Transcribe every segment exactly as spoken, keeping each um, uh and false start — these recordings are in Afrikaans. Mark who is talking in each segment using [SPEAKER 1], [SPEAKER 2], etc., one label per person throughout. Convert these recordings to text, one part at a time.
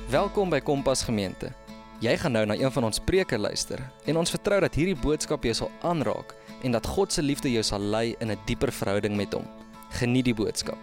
[SPEAKER 1] Welkom by Kompas Gemeente. Jy gaan nou na een van ons preke luister en ons vertrou dat hierdie boodskap jou sal aanraak en dat God se liefde jou sal lei in 'n dieper verhouding met hom. Geniet die boodskap.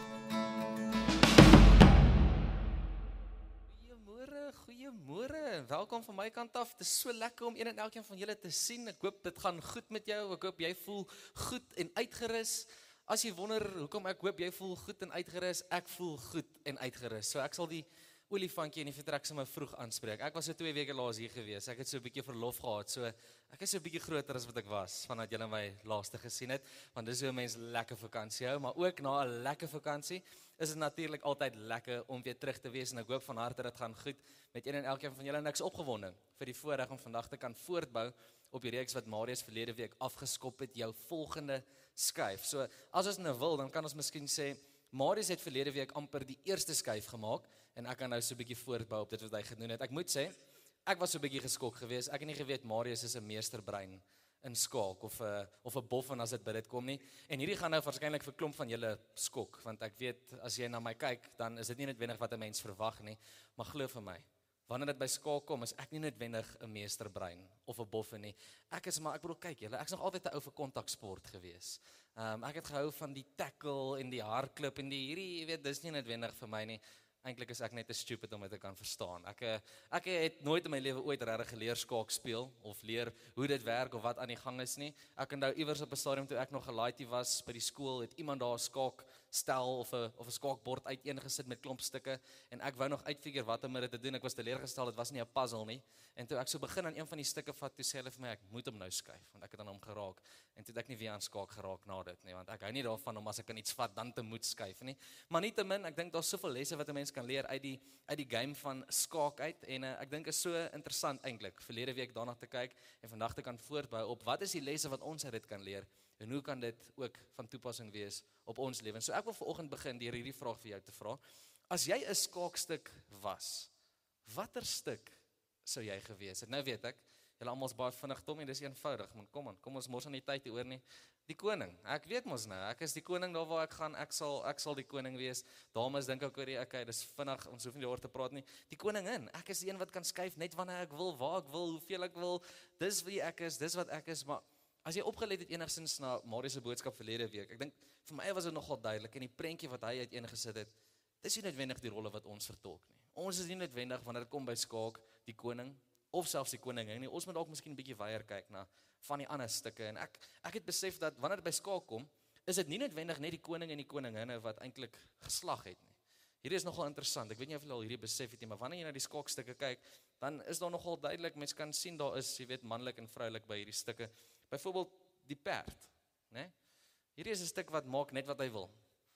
[SPEAKER 1] Goeiemôre, goeiemôre. Welkom van my kant af. Dit is so lekker om een en elkeen van julle te sien. Ek hoop dit gaan goed met jou. Ek hoop jy voel goed en uitgerus. As jy wonder hoekom ek hoop jy voel goed en uitgerus, ek voel goed en uitgerus. So ek sal die olifantjie in die vertrek sommer vroeg aanspreek. Ek was so twee weke laas hier gewees. Ek het so 'n bietjie verlof gehad. So ek is so 'n bietjie groter as wat ek was vandat julle my laaste gesien het, want dis hoe mense lekker vakansie hou, maar ook na 'n lekker vakansie is dit natuurlik altyd lekker om weer terug te wees en ek hoop van harte dit gaan goed met een en elkeen van julle en ek's opgewonde vir die voorreg om vandag te kan voortbou op die reeks wat Marius verlede week afgeskop het, jou volgende skuif. So as ons nou wil, dan kan ons miskien sê Marius het verlede week amper die eerste skuif gemaak en ek kan nou so 'n bietjie voortbou op dit wat hy gedoen het. Ek moet sê, ek was so 'n bietjie geskok geweest. Ek het nie geweet Marius is 'n meesterbrein in skaak of 'n of 'n boffin as dit by dit kom nie. En hierdie gaan nou waarskynlik vir 'n klomp van julle skok, want ek weet as jy na my kyk, dan is dit nie noodwendig wat 'n mens verwag nie, maar glo vir my, wanneer dit by skaak kom, is ek nie noodwendig 'n meesterbrein of 'n boffin nie. Ek is maar, ek bedoel, kyk julle, ek's nog altyd 'n ou vir kontaksport gewees. Um, ek het gehou van die tackle en die hardloop en die hierdie, jy weet, dis nie noodwendig vir my nie. Eintlik is ek net te stupid om dit te kan verstaan. Ek, ek het nooit in my lewe ooit regtig geleer skaak speel, of leer hoe dit werk, of wat aan die gang is nie. Ek onthou iewers op 'n stadium toe ek nog 'n laaitie was by die skool, het iemand daar 'n skaakstel of 'n of 'n skaakbord uiteengesit met klomp stukke, en ek wou nog uitfigure wat om dit te doen. Ek was teleurgestel, dit was nie 'n puzzle nie. En toe ek so begin aan een van die stukke vat, toe sê hulle vir my, ek moet hom nou skuif, want ek het aan hom geraak. En toe het ek nie weer aan skaak geraak na dit nie, want ek hou nie daarvan om as ek aan iets vat, dan te moet skuif nie. Maar nietemin, ek dink daar's soveel lesse wat 'n mens kan leer uit die uit die game van skaak uit, en uh, ek dink is so interessant eintlik, verlede week daarna te kyk, en vandag te kan voortbou op wat is die lesse wat ons uit dit kan leer, en hoe kan dit ook van toepassing wees op ons lewe. So ek wil vanoggend begin deur hierdie vraag vir jou te vra. As jy 'n skaakstuk was, watter stuk sou jy gewees het? Nou weet ek, julle almal is baie vinnig dom en dis eenvoudig, man, kom aan, kom ons mors aan die tyd hieroor nie. Die koning, ek weet mos nou, ek is die koning daar waar ek gaan, ek sal ek sal die koning wees. Dames dink ook oor die, okay, dis vinnig, ons hoef nie daaroor te praat nie. Die koningin, ek is die een wat kan skuif net wanneer ek wil, waar ek wil, hoeveel ek wil. Dis wie ek is, dis wat ek is, maar as jy opgelet het enigstens na Marius se boodskap verlede week, ek dink vir my was dit nogal duidelik, en die prentjie wat hy uiteengesit het, dis nie noodwendig die rolle wat ons vertolk nie. Ons is nie noodwendig wanneer dit kom by skaak die koning of selfs die koningin nie. Ons moet dalk miskien 'n bietjie weier kyk na van die ander stukke, en ek ek het besef dat wanneer dit by skaak kom, is dit nie noodwendig net die koning en die koninginne wat eintlik geslag het nie. Hierdie is nogal interessant. Ek weet nie of julle al hierdie besef het nie, maar wanneer jy na die skaakstukke kyk, dan is daar nogal duidelik, mens kan sien daar is, jy weet, manlik en vroulik by hierdie stukke. Byvoorbeeld die perd, né? Hierdie is 'n stuk wat maak net wat hy wil.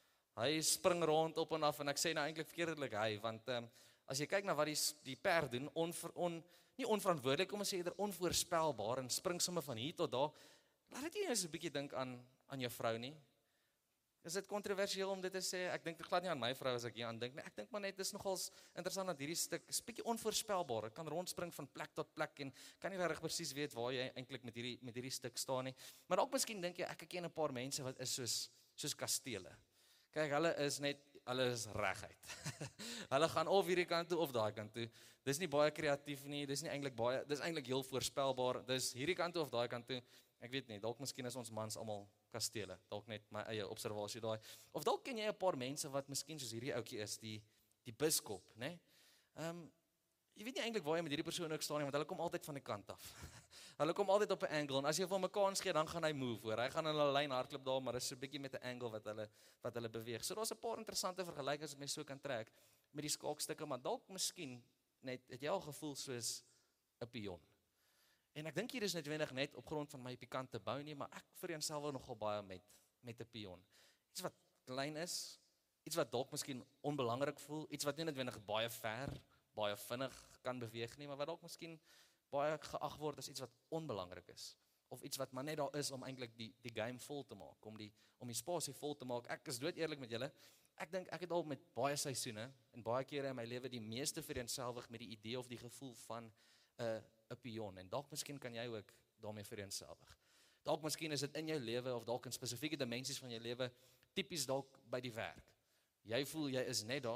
[SPEAKER 1] Hy spring rond op en af, en ek sê nou eintlik verkeerdelik hy, want um, as jy kyk na wat die, die perd doen, onver, on, nie onverantwoordelik, kom ons sê eerder onvoorspelbaar, en spring sommer van hier tot daar, laat dit nie eens 'n bietjie dink aan, aan jou vrou nie. Is dit kontroversieel om dit te sê? Ek dink dit glad nie aan my vrou as ek hier aan dink nie. Ek dink maar net, dis nogals interessant dat hierdie stuk is bietjie onvoorspelbaar. Ek kan rondspring van plek tot plek, en kan nie regtig presies weet waar jy eintlik met hierdie, met hierdie stuk staan nie. Maar dalk miskien dink jy, ek ken 'n paar mense wat is soos, soos kastele. Kyk, hulle is net, hulle is reguit. Hulle gaan of hierdie kant toe of daai kant toe. Dis nie baie kreatief nie, dis nie eintlik baie, dis eintlik heel voorspelbaar. Dis hierdie kant toe of daai kant toe. Ek weet nie, dalk miskien is ons mans almal kastele. Dalk net my eie observasie daai. Of dalk ken jy 'n paar mense wat miskien soos hierdie ouetjie is, die die biskop, né? Ehm um, jy weet nie eintlik waar jy met hierdie persoon ook staan nie, want hulle kom altyd van die kant af. Hulle kom altyd op 'n angle, en as jy vir hom 'n kans gee, dan gaan hy move hoor. Hy gaan in 'n lyn hardloop daar, maar is so 'n bietjie met 'n angle wat hulle wat hulle beweeg. So daar's 'n paar interessante vergelykings wat mens so kan trek met die skaakstukke, maar dalk miskien net het jy al gevoel soos 'n pion. En ek dink hier is noodwendig net op grond van my pikante bou nie, maar ek vereenselwig nogal baie met met 'n pion. Iets wat klein is, iets wat dalk miskien onbelangrik voel, iets wat nie noodwendig baie ver, baie vinnig kan beweeg nie, maar wat dalk miskien baie geag word as iets wat onbelangrik is, of iets wat maar net daar is om eintlik die die game vol te maak, om die om die spasie vol te maak. Ek is dood eerlik met julle. Ek dink ek het al met baie seisoene en baie kere in my lewe die meeste vereenselwig met die idee of die gevoel van 'n uh, 'n pion, en dalk miskien kan jy ook daarmee vereenselwig. Dalk miskien is dit in jou lewe of dalk in spesifieke dimensies van jou lewe, tipies dalk by die werk. Jy voel jy is net daar om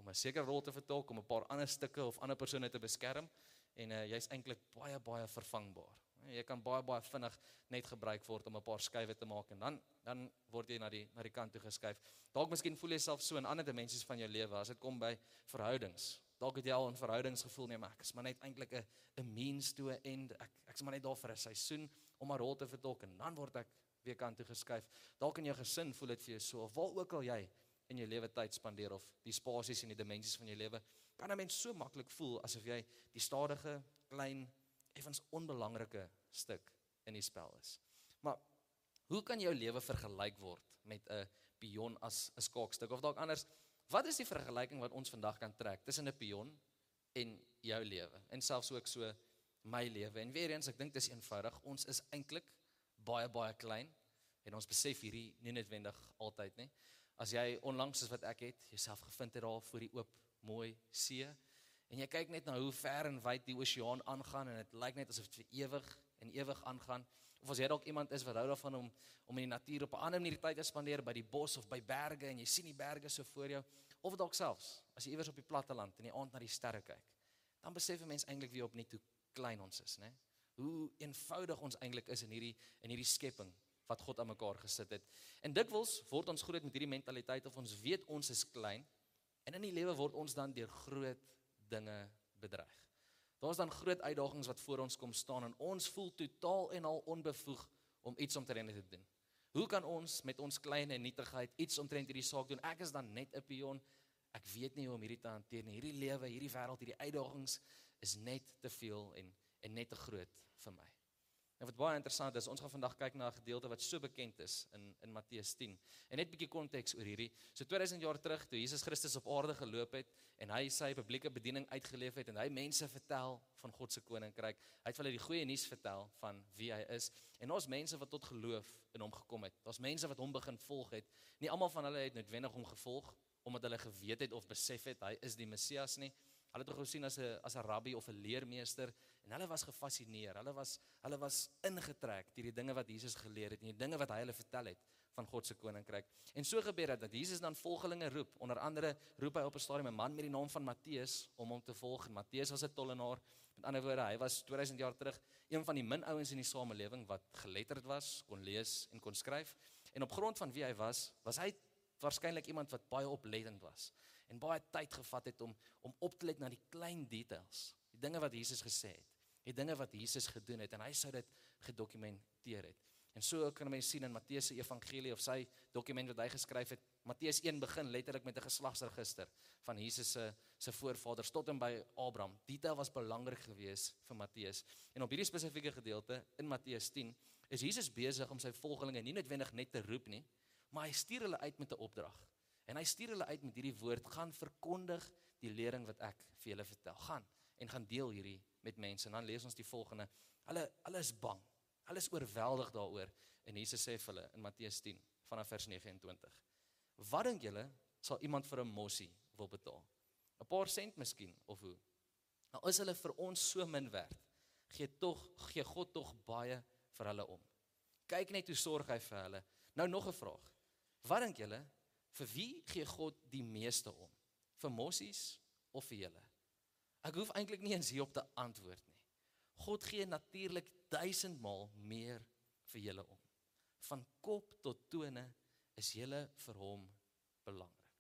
[SPEAKER 1] 'n sekere rol te vertolk, om 'n paar ander stukke of ander persone te beskerm, en uh, jy's eintlik baie, baie vervangbaar. Jy kan baie, baie vinnig net gebruik word om 'n paar skuwe te maak, en dan, dan word jy na die, na die kant toe geskuif. Dalk miskien voel jy self so in ander dimensies van jou lewe, as dit kom by verhoudings. Dalk het jy al in verhoudings gevoel, nee, maar ek is maar net eintlik 'n 'n means to an end, ek, ek is maar net daar vir 'n seisoen, om 'n rol te vertolk, en dan word ek weer kant toe geskuif. Dalk in jou gesin voel dit vir jou so, of waar ook al jy in jou lewe tyd spandeer, of die spasies en die dimensies van jou lewe, kan 'n mens so maklik voel, asof jy die stadige, klein, effens onbelangrike stuk in die spel is. Maar, hoe kan jou lewe vergelyk word met 'n pion as 'n skaakstuk, of dalk anders, wat is die vergelyking wat ons vandag kan trek, tussen 'n pion en jou lewe, en selfs ook so, my lewe, en weer eens, ek dink dis eenvoudig, ons is eintlik baie, baie klein, en ons besef hierdie nie noodwendig altyd nie. As jy onlangs as wat ek het, jouself gevind het daar voor die oop, mooi see, en jy kyk net na hoe ver en wyd die oseaan aangaan, en dit lyk net asof dit vir ewig en ewig aangaan, of as jy dalk iemand is wat hou daarvan om, om in die natuur op 'n ander manier tyd te spandeer, by die bos of by berge, en jy sien die berge so voor jou, of dalk selfs, as jy iewers op die platteland, in die aand na die sterre kyk, dan besef 'n mens eintlik weer opnuut hoe klein ons is, né? Hoe eenvoudig ons eintlik is in hierdie, in hierdie skepping, wat God aan mekaar gesit het. En dikwels word ons groot met hierdie mentaliteit, of ons weet ons is klein, en in die lewe word ons dan deur groot dinge bedreig. Daar is dan groot uitdagings wat voor ons kom staan, en ons voel totaal en al onbevoeg om iets omtrent te doen. Hoe kan ons met ons kleine nietigheid iets omtrent hierdie saak doen? Ek is dan net 'n pion, ek weet nie hoe om hierdie te hanteer nie. Hierdie lewe, hierdie wêreld, hierdie uitdagings is net te veel en, en net te groot vir my. En wat baie interessant is, ons gaan vandag kyk na 'n gedeelte wat so bekend is in, in Matteus tien. En net 'n bietjie konteks oor hierdie. So tweeduisend jaar terug, toe Jesus Christus op aarde geloop het, en hy sy publieke bediening uitgeleef het, en hy mense vertel van God se koninkryk, hy het vir hulle die goeie nuus vertel van wie hy is, en daar's mense wat tot geloof in hom gekom het, daar's mense wat hom begin volg het, nie almal van hulle het noodwendig hom gevolg, omdat hulle geweet het of besef het, hy is die Messias nie. Hulle het hom gesien as 'n as 'n rabbi of 'n leermeester, en hulle was gefassineer, hulle was hulle was ingetrek deur die dinge wat Jesus geleer het, en die dinge wat hy hulle vertel het van God se koninkryk. En so gebeur dit dat Jesus dan volgelinge roep, onder andere roep hy op 'n stadium 'n man met die naam van Matteus om hom te volg. En Matteus was 'n tollenaar. Met ander woorde, hy was tweeduisend jaar terug een van die min ouens in die samelewing wat geletterd was, kon lees en kon skryf. En op grond van wie hy was, was hy waarskynlik iemand wat baie oplettend was en baie tyd gevat het om om op te let na die klein details, die dinge wat Jesus gesê het, die dinge wat Jesus gedoen het, en hy sou dit gedokumenteer het. En so kan mense sien in Matteus se evangelie of sy dokument wat hy geskryf het, Matteus een begin letterlik met 'n geslagsregister van Jesus se se voorvaders tot en by Abraham. Detail was belangrik geweest vir Matteus. En op hierdie spesifieke gedeelte in Matteus tien is Jesus besig om sy volgelinge nie noodwendig net te roep nie, maar hy stuur hulle uit met 'n opdrag. En hy stuur hulle uit met hierdie woord: gaan verkondig die lering wat ek vir julle vertel. Gaan en gaan deel hierdie met mense. En dan lees ons die volgende: hulle hulle is bang. Hulle is oorweldig daaroor, en Jesus sê vir hulle in Matteus tien vanaf vers vyf en twintig: wat dink julle sal iemand vir 'n mossie wil betaal? 'n Paar sent miskien, of hoe? Nou is hulle vir ons so min werd, gee tog gee God tog baie vir hulle om. Kyk net hoe sorg hy vir hulle. Nou nog 'n vraag: wat dink julle, vir wie gee God die meeste om? Vir mossies of vir julle? Ek hoef eintlik nie eens hierop te antwoord nie. God gee natuurlik duisendmaal meer vir julle om. Van kop tot tone is julle vir hom belangrik.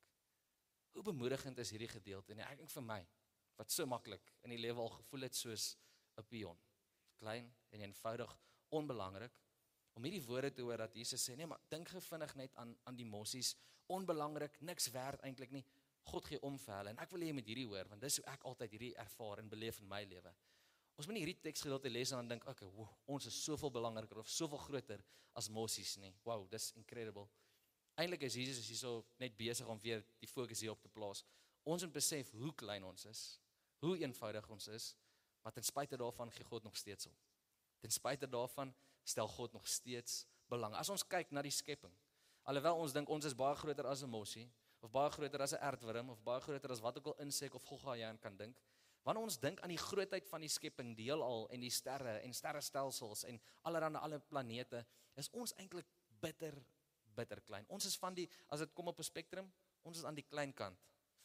[SPEAKER 1] Hoe bemoedigend is hierdie gedeelte? En ek dink vir my, wat so maklik in die lewe al gevoel het soos 'n pion, klein en eenvoudig, onbelangrik, om hierdie woorde te hoor dat Jesus sê, nee, maar dink gevinnig net aan, aan die mossies, onbelangrik, niks werd eintlik nie, God gee om vir hulle. En ek wil hê met hierdie hoor, want dis hoe ek altyd hierdie ervaar en beleef in my lewe. Ons moet nie hierdie teksgedeelte lees en dan dink, okay, wow, ons is soveel belangriker of soveel groter as mossies nie. Wow, dis incredible. Eintlik is Jesus hierso net besig om weer die fokus hierop te plaas. Ons moet besef hoe klein ons is, hoe eenvoudig ons is, maar ten spyte daarvan gee God nog steeds om. Ten spyte daarvan stel God nog steeds belang. As ons kyk na die skepping, alhoewel ons dink ons is baie groter as 'n mossie, of baie groter as 'n aardwurm, of baie groter as wat ook al insek of gogga jy aan kan dink, wanneer ons dink aan die grootheid van die skepping, die heelal en die sterre en sterrestelsels en allerhande alle planete, is ons eintlik bitter, bitter klein. Ons is van die, as dit kom op 'n spektrum, ons is aan die klein kant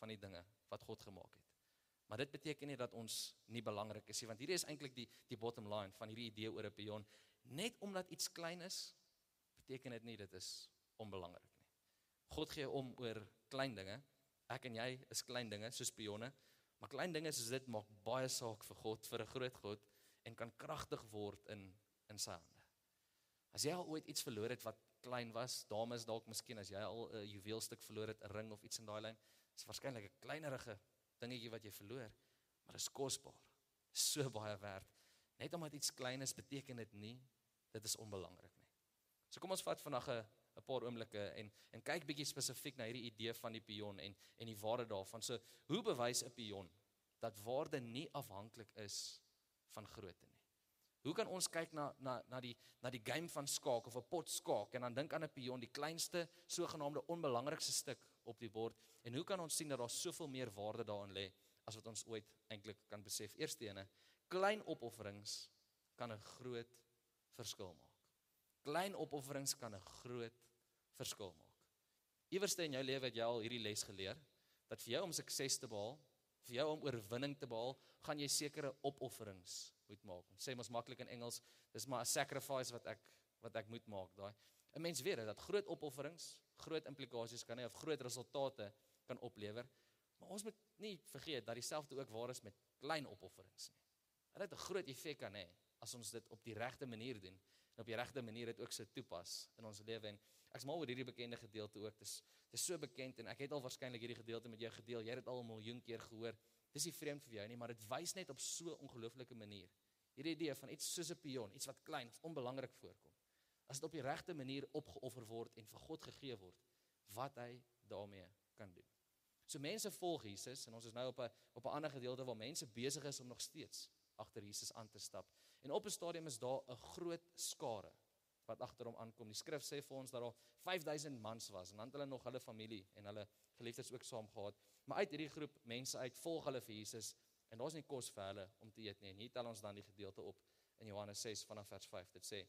[SPEAKER 1] van die dinge wat God gemaak het. Maar dit beteken nie dat ons nie belangrik is nie, want hierdie is eintlik die, die bottom line van hierdie idee oor 'n pion. Net omdat iets klein is, beteken dit nie dit is onbelangrik nie. God gee om oor klein dinge. Ek en jy is klein dinge, soos pionne, maar klein dinge soos dit maak baie saak vir God, vir 'n groot God, en kan kragtig word in, in sy hande. As jy al ooit iets verloor het wat klein was, dames dalk miskien, as jy al 'n juweelstuk verloor het, 'n ring of iets in daai lyn, is waarskynlik 'n kleinerige dingetjie wat jy verloor, maar is kosbaar, so baie werd. Net omdat iets klein is, beteken dit nie, dit is onbelangrik nie. So kom ons vat vandag 'n 'n paar oomblikke en en kyk bietjie spesifiek na hierdie idee van die pion en en die waarde daarvan. So, hoe bewys 'n pion dat waarde nie afhanklik is van grootte nie? Hoe kan ons kyk na na na die na die game van skaak of 'n pot skaak en dan dink aan 'n pion, die kleinste sogenaamde onbelangrikste stuk op die bord, en hoe kan ons sien dat daar soveel meer waarde daarin lê as wat ons ooit eintlik kan besef? Eerste ene, klein opofferings kan 'n groot verskil maak. Klein opofferings kan 'n groot verskil maak. Iewerste in jou lewe het jy al hierdie les geleer, dat vir jou om sukses te behaal, vir jou om oorwinning te behaal, gaan jy sekere opofferings moet maak. Ons sê mos maklik in Engels, dis maar 'n sacrifice wat ek wat ek moet maak daai. 'n Mens weet dit, dat groot opofferings, groot implikasies kan hê of groot resultate kan oplewer, maar ons moet nie vergeet dat dieselfde ook waar is met klein opofferings nie. En dit 'n groot effek kan hê as ons dit op die regte manier doen en op die regte manier dit ook so toepas in ons lewe. En ek is mal oor hierdie bekende gedeelte ook. Dis dis so bekend en ek het al waarskynlik hierdie gedeelte met jou gedeel. Jy het dit al 'n miljoen keer gehoor. Dis nie vreemd vir jou nie, maar dit wys net op so 'n ongelooflike manier. Hierdie idee van iets soos 'n pion, iets wat klein of onbelangrik voorkom. As dit op die regte manier opgeoffer word en vir God gegee word, wat hy daarmee kan doen. So mense volg Jesus en ons is nou op 'n op 'n ander gedeelte waar mense besig is om nog steeds agter Jesus aan te stap. En op 'n stadium is daar 'n groot skare wat agter hom aankom. Die skrif sê vir ons dat daar vyf duisend mans was en dan het hulle nog hulle familie en hulle geliefdes ook saam gehad. Maar uit hierdie groep mense uit volg hulle vir Jesus en daar's nie kos vir hulle om te eet nie. En hier tel ons dan die gedeelte op in Johannes ses vanaf vers vyf. Dit sê: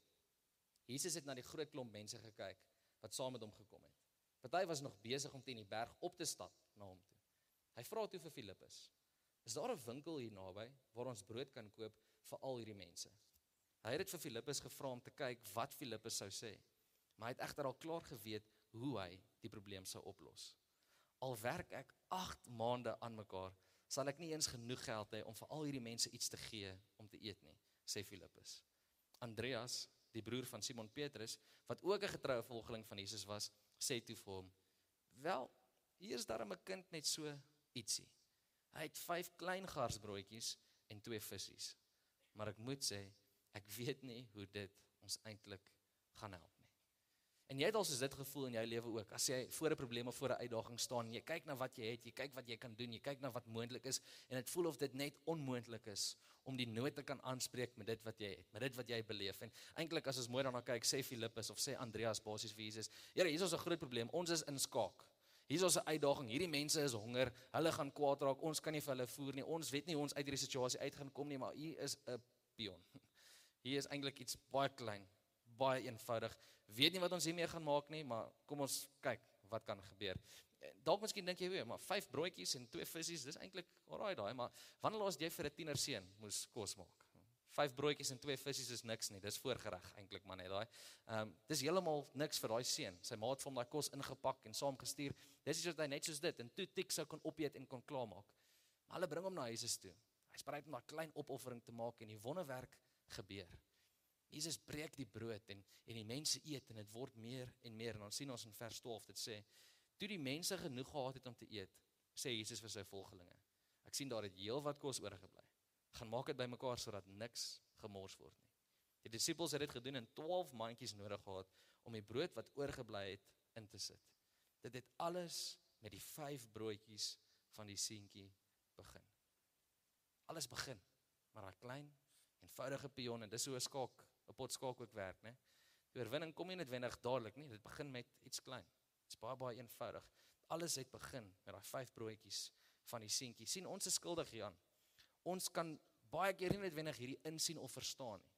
[SPEAKER 1] Jesus het na die groot klomp mense gekyk wat saam met hom gekom het. Party was nog besig om teen die berg op te stap na hom toe. Hy vra toe vir Filippus: "Is daar 'n winkel hier naby waar ons brood kan koop vir al hierdie mense?" Hy het dit vir Filippus gevra om te kyk wat Filippus sou sê, maar hy het egter al klaar geweet hoe hy die probleem sou oplos. "Al werk ek agt maande aan mekaar, sal ek nie eens genoeg geld hê om vir al hierdie mense iets te gee om te eet nie," sê Filippus. Andreas, die broer van Simon Petrus, wat ook 'n getroue volgeling van Jesus was, sê toe vir hom: "Wel, hier is darem 'n kind net so ietsie. Hy het vyf klein garsbroodjies en twee visse. Maar ek moet sê, ek weet nie hoe dit ons eintlik gaan help nie." En jy het al soos dit gevoel in jou lewe ook, as jy voor 'n probleem of voor 'n uitdaging staan, jy kyk na wat jy het, jy kyk wat jy kan doen, jy kyk na wat moontlik is, en dit voel of dit net onmoontlik is om die nood te kan aanspreek met dit wat jy het, met dit wat jy beleef. En eintlik as ons mooi daarna kyk, sê Filippus of sê Andreas basies vir Jesus: "Here, hier is ons 'n groot probleem, ons is in skaak. Hier is ons 'n uitdaging, hierdie mense is honger, hulle gaan kwaad raak, ons kan nie vir hulle voer nie, ons weet nie hoe ons uit hierdie situasie uit gaan kom nie, maar hier is 'n pion. Hier is eintlik iets baie klein, baie eenvoudig. Weet nie wat ons hiermee gaan maak nie, maar kom ons kyk wat kan gebeur." Dalk miskien dink jy weer, maar vyf broodjies en twee visse, dis eintlik alraai daai, maar wanneer laas jy vir 'n tiener seun moes kos maak? Vyf broodjies en twee visse is niks nie, dis voorgereg eintlik maar net daai. Ehm um, dis heeltemal niks vir daai seun. Sy ma het vir hom daai kos ingepak en saamgestuur. Dis iets wat hy net soos dit en toe tik sou kon opeet en kon klaarmaak. Maar hulle bring hom na Jesus toe. Hy's bereid om daai klein opoffering te maak en die wonderwerk gebeur. Jesus breek die brood en en die mense eet en dit word meer en meer. En dan sien ons in vers twaalf, dit sê: "Toe die mense genoeg gehad het om te eet, sê Jesus vir sy volgelinge: Ek sien daar het heel wat kos oorgebly. Gaan maak dit bymekaar sodat niks gemors word nie." Die disippels het dit gedoen en twaalf mandjies nodig gehad om die brood wat oorgebly het in te sit. Dit het alles met die vyf broodjies van die seentjie begin. Alles begin met daai klein, eenvoudige pion, en dis hoe 'n skaak, 'n pot skaak ook werk, né? Die oorwinning kom nie noodwendig dadelik nie, dit begin met iets klein. Dit's baie baie eenvoudig. Alles het begin met daai vyf broodjies van die seentjie. Sien, ons is skuldig hieraan. Ons kan baie keer nie noodwendig hierdie insien of verstaan nie.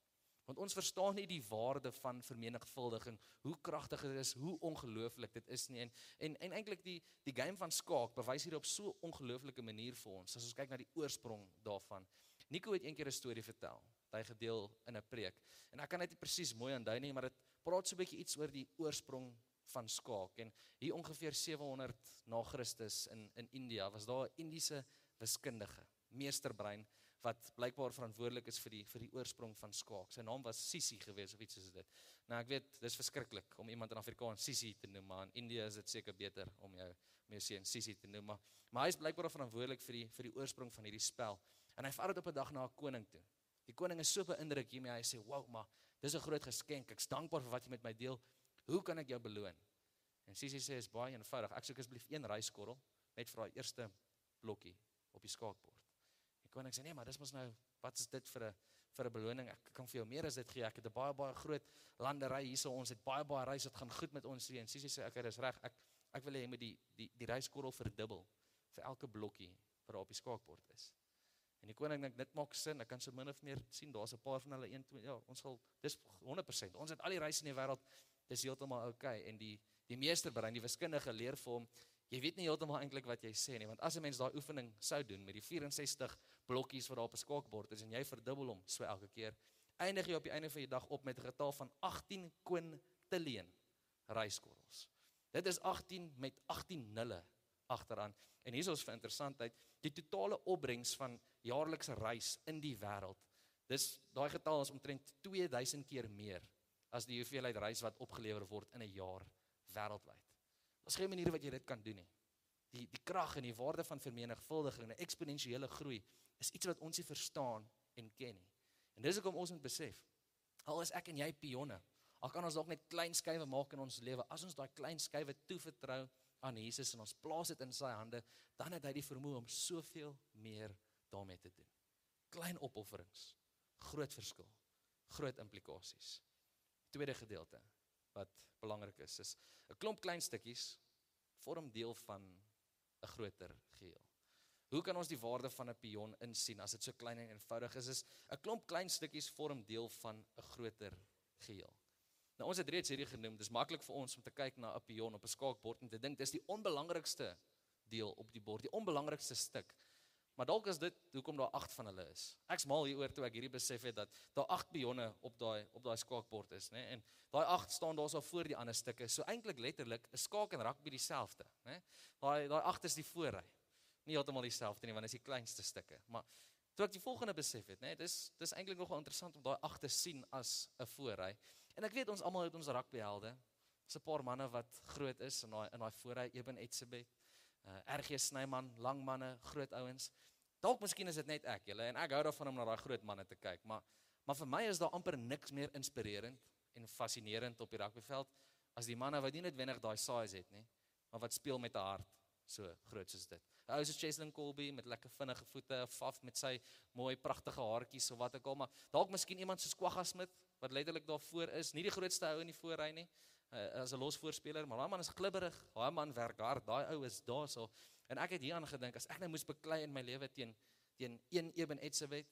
[SPEAKER 1] Want ons verstaan nie die waarde van vermenigvuldiging, hoe kragtig dit is, hoe ongelooflik dit is nie. En, en, en eintlik die, die game van skaak bewys hier op so ongelooflike manier vir ons, as ons kyk na die oorsprong daarvan. Nico het een keer 'n storie vertel, hy gedeel in 'n preek. En ek kan dit nie presies mooi onthou nie, maar dit praat so 'n bietjie iets oor die oorsprong van skaak. En hier ongeveer sewenhonderd na Christus in, in India, was daar 'n Indiese wiskundige, meesterbrein, wat blykbaar verantwoordelik is vir die, vir die oorsprong van skaak. Sy naam was Sisi gewees, of iets soos dit. Nou ek weet, dis verskriklik, om iemand in Afrikaans Sisi te noem, maar in India is dit seker beter om jou, om jou seun Sisi te noem. Maar, maar hy is blykbaar verantwoordelik vir die, vir die oorsprong van hierdie spel. En hy vat dit op 'n dag na 'n koning toe. Die koning is so beïndruk hiermee, hy sê, wow, maar dis 'n groot geskenk, ek's dankbaar vir wat jy met my deel, hoe kan ek jou beloon? En Sisi sê, is baie eenvoudig, ek soek asseblief een ryskorrel, net vir daai eerste blokkie op die skaakbord. Die koning sê, nee, maar dis mos nou, wat is dit vir 'n vir 'n beloning? Ek kan vir jou meer as dit gee, ek het 'n baie, baie groot landery hierso, ons het baie, baie rys, dit gaan goed met ons hier. En Sisi sê, okay, dis reg, ek, ek wil hê jy moet die, die, die ryskorrel verdubbel, vir elke blokkie, wat daar op die skaakbord is. En die koning dink, dit maak sin, ek kan so min of meer sien, daar's 'n paar van hulle, een, twee, ja, ons sal, dis honderd persent, ons het al die rys in die wêreld, dis heeltemal okay. En die, die meesterbrein, die wiskundige leer vir hom, jy weet nie heeltemal eintlik wat jy sê nie, want as 'n mens daai oefening sou doen, met die vyf-en-sestig blokkies wat daar op 'n skaakbord is, en jy verdubbel hom so elke keer, eindig jy op die einde van die dag op met 'n getal van agttien kwintillion ryskorrels. Dit is agttien met agttien nulle agteraan. En hier is ons vir interessantheid, die totale opbrengs van jaarlikse rys in die wêreld, dis, daai getal is omtrent twee duisend keer meer, as die hoeveelheid rys wat opgelewer word in 'n jaar wêreldwyd. Daar's geen manier wat jy dit kan doen nie. Die, die krag en die waarde van vermenigvuldiging, 'n eksponensiële groei, is iets wat ons nie verstaan en ken nie. En dis hoekom ons moet besef, al is ek en jy pionne, al kan ons dalk net klein skuwe maak in ons lewe, as ons daai klein skuwe toevertrou aan Jesus en ons plaas dit in sy hande, dan het hy die vermoë om soveel meer daarmee te doen. Klein opofferings, groot verskil, groot implikasies. Tweede gedeelte wat belangrik is, is 'n klomp klein stukkies vorm deel van 'n groter geheel. Hoe kan ons die waarde van 'n pion insien as dit so klein en eenvoudig is? Is 'n klomp klein stukkies vorm deel van 'n groter geheel. Nou ons het reeds hierdie genoem, dis maklik vir ons om te kyk na 'n pion op 'n skaakbord en te dink dis die onbelangrikste deel op die bord, die onbelangrikste stuk. Maar dalk is dit hoekom daar agt van hulle is. Ek's mal hieroor toe ek hierdie besef het dat daar agt pionne op daai op daai skaakbord is, né? En daai agt staan daar so voor die ander stukke. So eintlik letterlik is skaak en rugby dieselfde, né? Daai daai agt is die voorry. Nie heeltemal dieselfde nie, want dit is die kleinste stukke. Maar toe ek die volgende besef het, né, dis dis eintlik nogal interessant om daai agt te sien as 'n voorry. En ek weet ons almal het ons rugbyhelde. Dis 'n paar manne wat groot is in daai in daai voorry, Eben Etzebeth, uh, R G Snyman, lang manne, groot ouens. Dalk miskien is dit net ek, julle, en ek hou daarvan om na daai groot manne te kyk, maar maar vir my is daar amper niks meer inspirerend en fascinerend op die rugbyveld as die manne wat nie noodwendig daai size het nie, maar wat speel met 'n hart so groot soos dit. 'n Ou soos Cheslin Colby met lekker vinnige voete, Faf met sy mooi pragtige haartjies of wat ook al, maar dalk miskien iemand soos Kwagga Smith wat letterlik daar voor is, nie die grootste ou in die voorry nie, uh, as 'n losvoorspeler, maar daai man is glibberig, daai man werk hard, daai ou is daarso. En ek het hieraan gedink, as ek nou moes beklei in my lewe teen teen een Eben Etzebeth,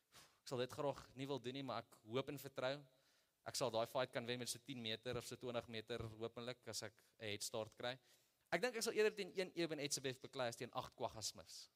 [SPEAKER 1] ek sal dit graag nie wil doen nie, maar ek hoop en vertrou, ek sal daai fight kan wen met so tien meter of so twintig meter hopelik as ek 'n head start kry. Ek dink ek sal eerder teen een Eben Etzebeth beklei as teen agt Kwagga Smiths.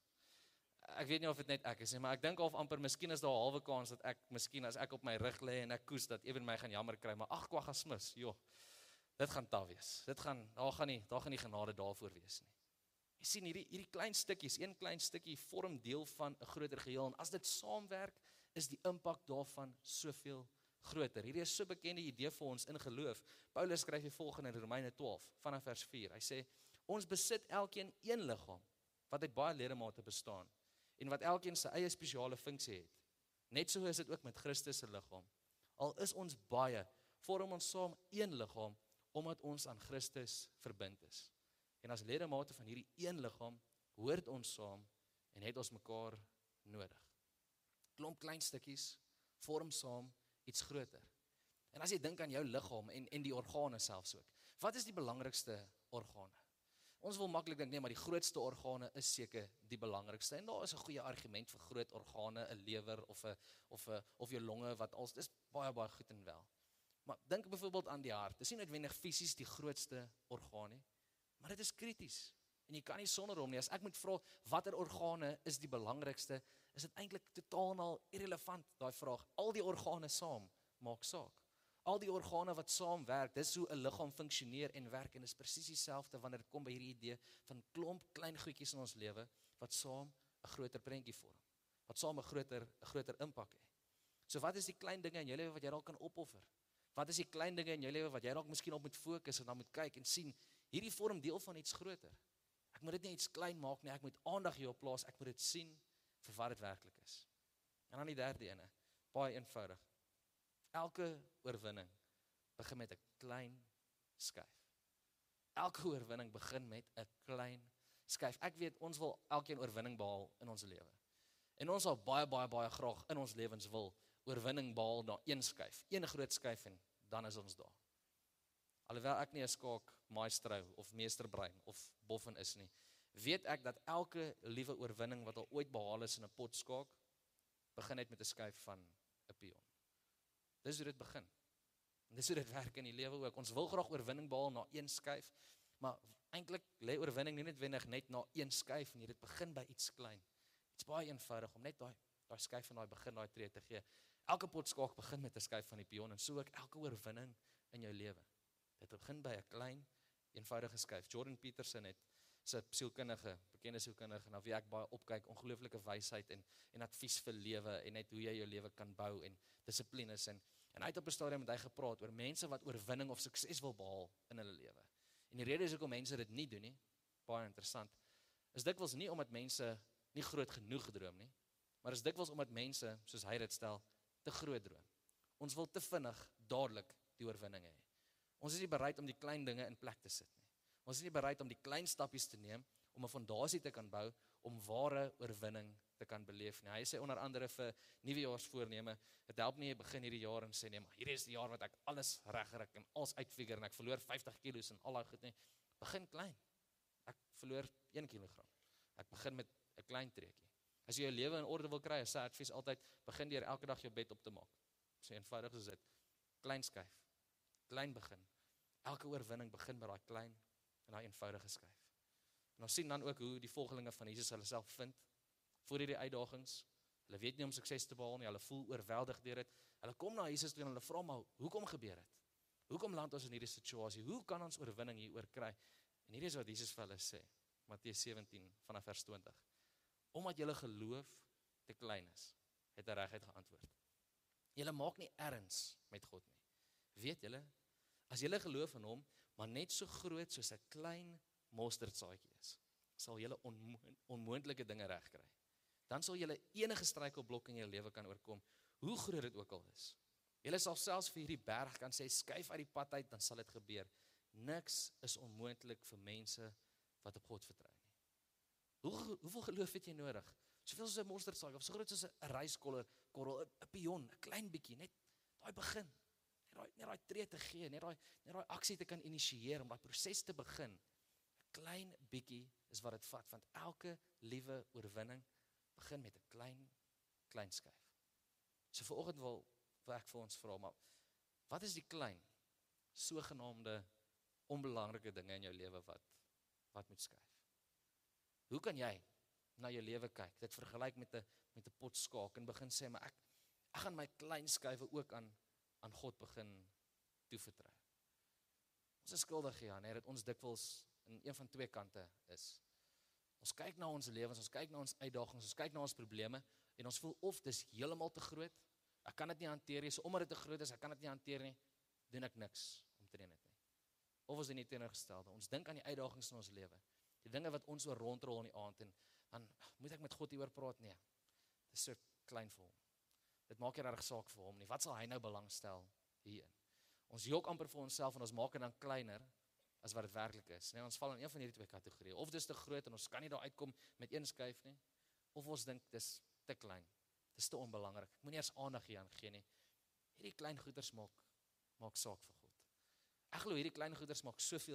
[SPEAKER 1] Ek weet nie of dit net ek is nie, maar ek dink of amper miskien is daar 'n halwe kans dat ek miskien as ek op my rug lê en ek koes dat Eben my gaan jammer kry, maar agt Kwagga Smiths, joh. Dit gaan taaf wees. Dit gaan daar gaan nie daar gaan nie genade daarvoor wees nie. Jy sien hierdie hierdie klein stukkies, een klein stukkie vorm deel van 'n groter geheel en as dit saamwerk, is die impak daarvan soveel groter. Hierdie is so bekende idee vir ons in geloof. Paulus skryf die volgende in Romeine twaalf vanaf vers vier. Hy sê ons besit elkeen een liggaam wat uit baie ledemate bestaan en wat elkeen sy eie spesiale funksie het. Net so is dit ook met Christus se liggaam. Al is ons baie, vorm ons saam een liggaam omdat ons aan Christus verbind is. En as ledemate van hierdie een liggaam hoort ons saam en het ons mekaar nodig. Klomp klein stukkies vorm saam iets groter. En as jy dink aan jou liggaam en en die organe selfs ook. Wat is die belangrikste organe? Ons wil maklik dink, nee, maar die grootste organe is seker die belangrikste. En daar is 'n goeie argument vir groot organe, 'n lewer of 'n of 'n of jou longe wat als dis baie baie goed en wel. Maar dink byvoorbeeld aan die hart. Dis nie noodwendig fisies die grootste orgaan nie, maar dit is krities. En jy kan nie sonder hom nie. As ek moet vra watter organe is die belangrikste, is dit eintlik totaal en al irrelevant daai vraag. Al die organe saam maak saak. Al die organe wat saam werk, dis hoe 'n liggaam funksioneer en werk en is presies dieselfde wanneer dit kom by hierdie idee van klomp klein goedjies in ons lewe wat saam 'n groter prentjie vorm. Wat saam 'n groter 'n groter impak het. So wat is die klein dinge in jou lewe wat jy dalk kan opoffer? Wat is die klein dinge in jou lewe wat jy dalk miskien op moet fokus en dan moet kyk en sien, hierdie vorm deel van iets groter. Ek moet dit nie iets klein maak nie, ek moet aandag hierop plaas, ek moet dit sien vir wat dit werklik is. En dan die derde ene, baie eenvoudig. Elke oorwinning begin met 'n klein skuif. Elke oorwinning begin met 'n klein skuif. Ek weet ons wil elkeen oorwinning behaal in ons lewe. En ons sal baie baie baie graag in ons lewens wil oorwinning behaal na een skuif, een groot skuif en dan is ons daar. Alhoewel ek nie 'n skaak maestro of meesterbrein of boffin is nie, weet ek dat elke liewe oorwinning wat al ooit behaal is in 'n pot skaak, begin net met 'n skuif van 'n pion. Dis hoe dit begin. En dis hoe dit werk in die lewe ook. Ons wil graag oorwinning behaal na een skuif, maar eintlik lê oorwinning nie noodwendig net na een skuif nie, dit begin by iets klein. Iets baie eenvoudig om net daai daai skuif van daai begin daai tree te gee. Elke pot skaak begin met 'n skuif van die pion en so ook elke oorwinning in jou lewe. Dit begin by 'n klein eenvoudige skuif. Jordan Peterson het sy sielkundige, bekende sielkundige, na wie ek baie opkyk, ongelooflike wysheid en en advies vir lewe en net hoe jy jou lewe kan bou en dissiplines en en hy het op 'n stadium met hy gepraat oor mense wat oorwinning of sukses wil behaal in hulle lewe. En die rede is hoekom mense dit nie doen nie, baie interessant, is dikwels nie omdat mense nie groot genoeg droom nie, maar is dikwels omdat mense, soos hy dit stel, te groot droom. Ons wil te vinnig, dadelik die oorwinning hê. Ons is nie bereid om die klein dinge in plek te sit nie. Ons is nie bereid om die klein stappies te neem om 'n fondasie te kan bou om ware oorwinning te kan beleef nie. Hy sê onder andere vir nuwejaarsvoorneme, dit help nie jy begin hierdie jaar en sê nee, maar hierdie is die jaar wat ek alles regkry en alles uitfigure en ek verloor vyftig kilos en al daai goed nie. Begin klein. Ek verloor een kilogram. Ek begin met 'n klein treetjie. As jy jou lewe in orde wil kry, is sy advies altyd begin deur elke dag jou bed op te maak. So eenvoudig is dit. Klein skuif. Klein begin. Elke oorwinning begin met daai klein en daai eenvoudige skuif. En ons sien dan ook hoe die volgelinge van Jesus hulle self vind voor hierdie uitdagings. Hulle weet nie om sukses te behaal nie, hulle voel oorweldig deur dit. Hulle kom na Jesus toe en hulle vra maar, hoekom gebeur dit? Hoekom land ons in hierdie situasie? Hoe kan ons oorwinning hieroor kry? En hierdie is wat Jesus vir hulle sê. Matteus sewentien vanaf vers twintig. Omdat julle geloof te klein is, het hy reguit geantwoord. Julle maak nie erns met God nie. Weet julle, as julle geloof in hom, maar net so groot soos 'n klein mosterdsaadjie is, sal julle onmo onmoontlike dinge regkry. Dan sal julle enige struikelblok in jou lewe kan oorkom, hoe groot dit ook al is. Julle sal selfs vir hierdie berg kan sê, skuif uit die pad uit, dan sal dit gebeur. Niks is onmoontlik vir mense wat op God vertrou nie. Hoe, hoeveel geloof het jy nodig? Soveel soos 'n mosterdsaadjie, of so groot soos 'n ryskoller, korrel, 'n pion, 'n klein bietjie, net daai begin. Net daai net daai tree te gee, net daai net daai aksie te kan initieer om daai proses te begin. 'n Klein bietjie is wat dit vat, want elke liewe oorwinning begin met 'n klein klein skuif. So vanoggend wil, wil ek vir ons vra, maar wat is die klein sogenaamde onbelangrike dinge in jou lewe wat wat moet skuif? Hoe kan jy na jou lewe kyk? Dit vergelyk met 'n met 'n pot skaak en begin sê, maar ek ek gaan my klein skuiwe ook aan aan God begin toevertrou. Ons is skuldig hieraan, hè, dat ons dikwels in een van twee kante is. Ons kyk na ons lewens, ons kyk na ons uitdagings, ons kyk na ons probleme en ons voel of dis heeltemal te groot. Ek kan dit nie hanteer nie, so omdat dit te groot is, ek kan dit nie hanteer nie, doen ek niks omtrent dit nie. Of ons is nie teenoorgestelde. Ons dink aan die uitdagings in ons lewe. Die dinge wat ons oor rondrol in die aand en dan moet ek met God hieroor praat, nee. Dit is so klein vir hom. Dit maak nie regtig saak vir hom nie. Wat sal hy nou belangstel hierin? Ons jok amper vir onsself en ons maak dit dan kleiner as wat dit werklik is. Nee, ons val in een van hierdie twee kategorieë. Of dis te groot en ons kan nie daar uitkom met een skuif nie, of ons dink dis te klein. Dis te onbelangrik. Ek moenie eers aandag hieraan gee nie. Hierdie klein goeders maak maak saak vir God. Ek glo hierdie klein goeders maak soveel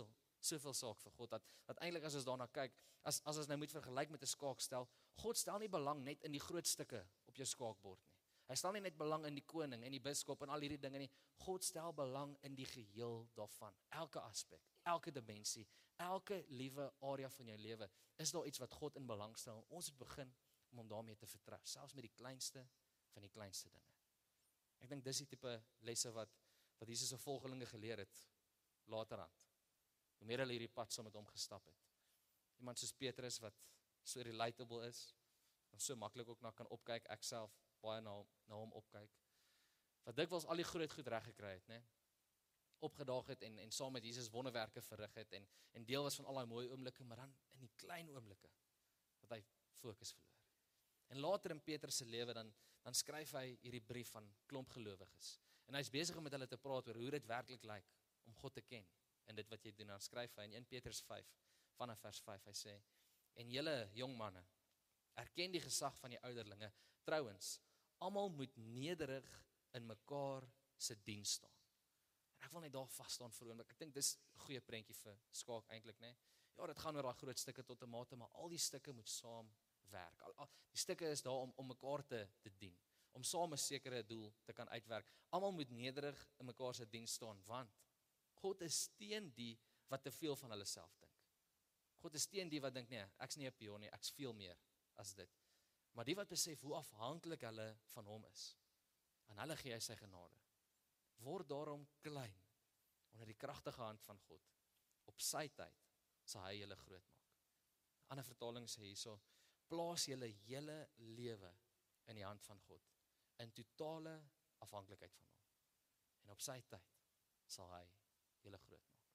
[SPEAKER 1] soveel saak vir God, dat, dat eintlik as ons daarna kyk, as, as ons nou moet vergelyk met 'n skaakstel, God stel nie belang net in die groot stukke op jou skaakbord nie. Hy stel nie net belang in die koning en die biskop en al hierdie dinge nie. God stel belang in die geheel daarvan. Elke aspek, elke dimensie, elke liewe area van jou lewe, is daar iets wat God in belang stel. Ons moet begin om hom daarmee te vertrou, selfs met die kleinste van die kleinste dinge. Ek dink dis die tipe lesse wat wat Jesus se volgelinge geleer het laterhand. Hoe meer hulle hierdie pad saam met hom gestap het. Iemand soos Petrus wat so relatable is, en so maklik ook na kan opkyk, ek self baie na, na hom opkyk. Wat dikwels al die groot goed reg gekry het, né? Opgedaag het en en saam met Jesus wonderwerke verrig het en en deel was van al daai mooi oomblikke, maar dan in die klein oomblikke wat hy fokus verloor. En later in Petrus se lewe dan dan skryf hy hierdie brief van klomp gelowiges. En hy's besig om met hulle te praat oor hoe dit werklik lyk om God te ken in dit wat jy doen. Dan skryf hy in Eerste Petrus vyf vanaf vers vyf, hy sê: "En julle jong manne, erken die gesag van die ouderlinge. Trouwens, almal moet nederig in mekaar se diens staan." En ek wil net daar vas staan vir oomblik. Ek dink dis 'n goeie prentjie vir skaak eintlik, né? Ja, dit gaan oor daai groot stukke tot 'n mate, maar al die stukke moet saam werk. Al, al die stukke is daar om om mekaar te te dien, om saam 'n sekere doel te kan uitwerk. Almal moet nederig in mekaar se diens staan, want God is teen die wat te veel van hulle self dink. God is teen die wat dink, nee, ek's nie 'n pion nie, ek's veel meer as dit. Maar die wat besef hoe afhanklik hulle van hom is, aan hulle gee hy sy genade. Word daarom klein onder die kragtige hand van God. Op sy tyd sal hy julle groot maak. Ander vertaling sê hierso: plaas julle hele lewe in die hand van God, in totale afhanklikheid van hom. En op sy tyd sal hy julle groot maak.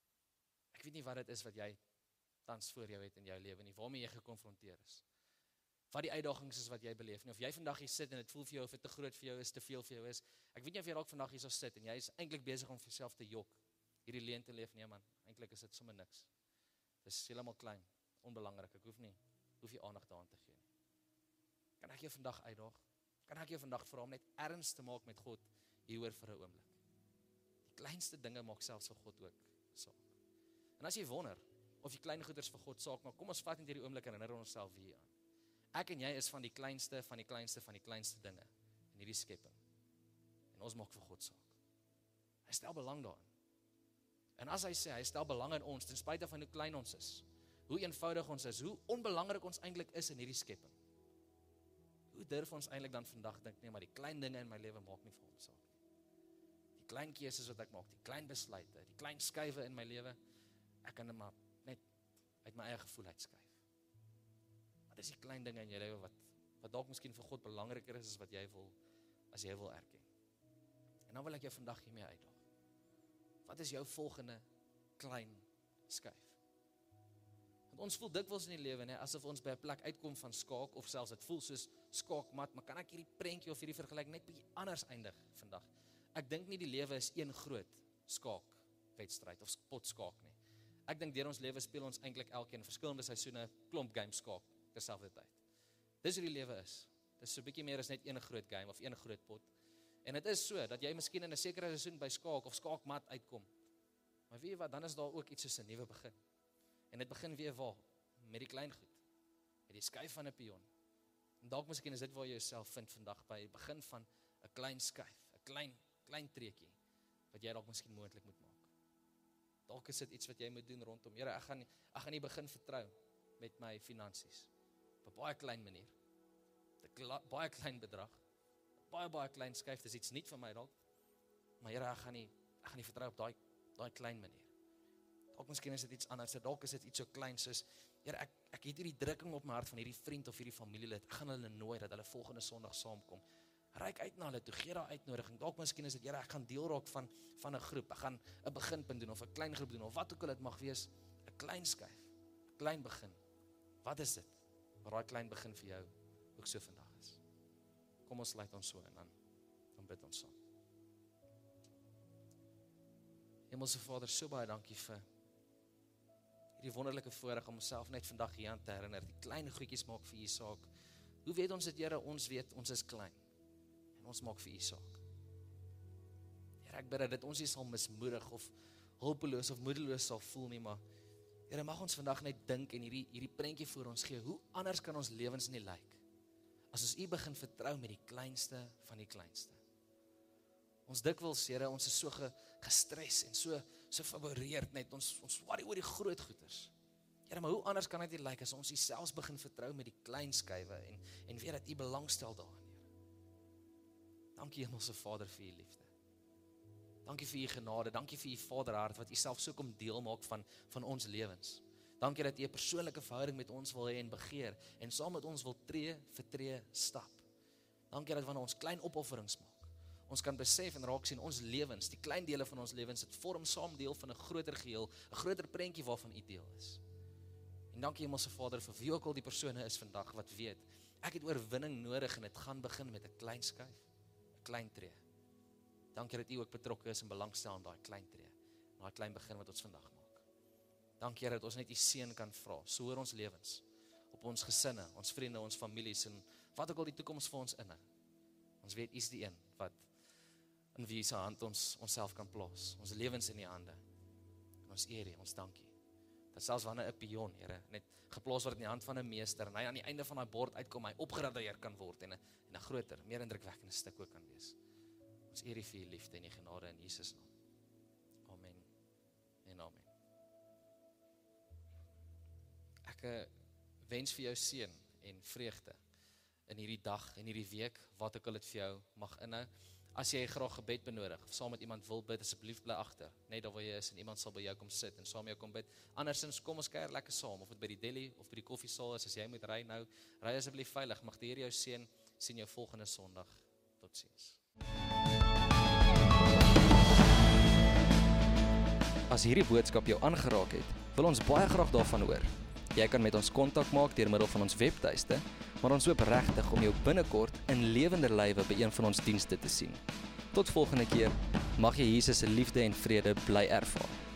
[SPEAKER 1] Ek weet nie wat dit is wat jy tans voor jou het in jou lewe nie, waarmee jy gekonfronteer is. Wat die uitdagings is wat jy beleef nie, of jy vandag hier sit en dit voel vir jou of dit te groot vir jou is, te veel vir jou is. Ek weet nie of jy dalk vandag hier so sit en jy is eintlik besig om vir jouself te jok, hierdie leuen te leef. Nee man, eintlik is dit sommer niks. Dit is heeltemal klein, onbelangrik. Ek hoef nie, hoef jy aandag daaraan te gee nie. Kan ek jou vandag uitdaag? Kan ek jou vandag vra om net erns te maak met God hieroor vir 'n oomblik? Die kleinste dinge maak selfs vir God ook saak. En as jy wonder of die klein goeders vir God saak maak, kom ons vat net hierdie oomblik en herinner onsself hier aan. Ek en jy is van die kleinste, van die kleinste, van die kleinste dinge in hierdie skepping. En ons maak vir God saak. Hy stel belang daarin. En as hy sê, hy stel belang in ons, ten spyte van hoe klein ons is, hoe eenvoudig ons is, hoe onbelangrik ons eintlik is in hierdie skepping. Hoe durf ons eintlik dan vandag dink, nee, maar die klein dinge in my lewe maak nie vir hom saak nie. Die klein keuses wat ek maak, die klein besluite, die klein skuwe in my lewe, ek kan maar net uit my eie gevoel uitskuif. Wat is die klein dinge in jou lewe wat wat dalk miskien vir God belangriker is as wat jy wil, as jy wil erken? En dan wil ek jou vandag hiermee uitdaag. Wat is jou volgende klein skuif? Want ons voel dikwels in die lewe, nee, asof ons by 'n plek uitkom van skaak, of selfs dit voel soos skaakmat, maar kan ek hierdie prentjie of hierdie vergelyking net bietjie anders eindig vandag? Ek dink nie die lewe is een groot skaakwedstryd of potskaak nie. Ek dink deur ons lewe speel ons eintlik elkeen verskillende seisoene klomp game skaak terselfdertyd. Dis hoe die lewe is. Dis so 'n bietjie meer as net een groot game of een groot pot. En dit is so dat jy miskien in 'n sekere seisoen by skaak of skaakmat uitkom. Maar weet jy wat, dan is daar ook iets soos 'n nuwe begin. En dit begin weer waar? Met die klein goed. Met die skuif van 'n pion. En dalk miskien is dit waar jy jouself vind vandag, by die begin van 'n klein skuif, 'n klein klein treetjie wat jy dalk miskien moontlik moet maak. Dalk is dit iets wat jy moet doen rondom. Here, ek gaan ek gaan nie begin vertrou met my finansies op 'n baie klein manier. 'n Baie klein bedrag. Baie baie klein skuif, dis iets nuut vir my dalk. Maar Here, ek gaan nie ek gaan nie vertrou op daai daai klein manier. Dalk miskien is dit iets anders. Dalk is dit iets so klein soos, Here, ek ek het hierdie drukking op my hart van hierdie vriend of hierdie familielid. Ek gaan hulle nooi dat hulle volgende Sondag saamkom. Reik uit na hulle toe, gee daai uitnodiging. Dalk miskien is dit, Here, ek gaan deel raak van van 'n groep. Ek gaan 'n beginpunt doen of 'n klein groep doen of wat ook al dit mag wees, 'n klein skuif, 'n klein begin. Wat is dit? Wat daai klein begin vir jou ook so vandag is. Kom ons sluit ons so en dan dan bid ons saam. Hemelse Vader, so baie dankie vir hierdie wonderlike voorreg om onsself net vandag hier aan te herinner. Die klein goedjies maak vir U saak. Hoe weet ons dit, Here? Ons weet ons is klein. En ons maak vir U saak. Here, ek bid dat dit ons nie sal mismoedig of hulpeloos of moedeloos sal voel nie, maar Here, mag ons vandag net dink en hierdie, hierdie prentjie voor ons gee, hoe anders kan ons lewens nie lyk, as ons U begin vertrou met die kleinste van die kleinste. Ons dikwels, Here, ons is so ge, gestres en so, so faboreerd net, ons, ons worry oor die groot goeders. Here, maar hoe anders kan dit lyk as ons U selfs begin vertrou met die klein skuwe en, en weet dat U belangstel daarin, Here. Dankie, Hemelse Vader, vir U liefde. Dankie vir U genade, dankie vir U vaderhart, wat U self so kom deel maak van, van ons lewens. Dankie dat U 'n persoonlike verhouding met ons wil hê en begeer, en saam met ons wil tree vir tree stap. Dankie dat wanneer ons klein opofferings maak, ons kan besef en raak sien ons lewens, die klein dele van ons lewens, dit vorm saam deel van 'n groter geheel, 'n groter prentjie waarvan U deel is. En dankie Hemelse Vader vir wie ook al die persone is vandag wat weet, ek het oorwinning nodig en dit gaan begin met 'n klein skuif, 'n klein tree. Dankie dat U ook betrokke is en belangstel in daai klein tree, daai klein begin wat ons vandag maak. Dankie Here dat ons net U seën kan vra, so oor ons lewens, op ons gesinne, ons vriende, ons families en wat ook al die toekoms vir ons inhou. Ons weet U is die een wat in wie se hand ons onsself kan plaas, ons lewens in U hande. En ons eer U, ons dankie. Dat selfs wanneer 'n pion, Here, net geplaas word in die hand van 'n meester en hy aan die einde van daai bord uitkom, hy opgradeer kan word en 'n en 'n groter, meer indrukwekkende stuk ook kan wees. Ons eer U vir U liefde en U genade in Jesus naam. Amen. En amen. Ek uh, wens vir jou seën en vreugde in hierdie dag en hierdie week, wat ek al dit vir jou mag inhou. As jy graag gebed benodig, of saam met iemand wil bid, asseblief bly agter, net daar waar jy is, en iemand sal by jou kom sit en saam met jou kom bid. Andersins kom ons kuier lekker saam, of dit by die deli of by die koffiesaal is, as jy moet ry nou, ry asseblief veilig. Mag die Here jou seën, sien jou volgende Sondag. Totsiens. As hierdie boodskap jou aangeraak het, wil ons baie graag daarvan hoor. Jy kan met ons kontak maak deur middel van ons webtuiste, maar ons hoop regtig om jou binnekort in lewende lywe by een van ons dienste te sien. Tot volgende keer, mag jy Jesus se liefde en vrede bly ervaar.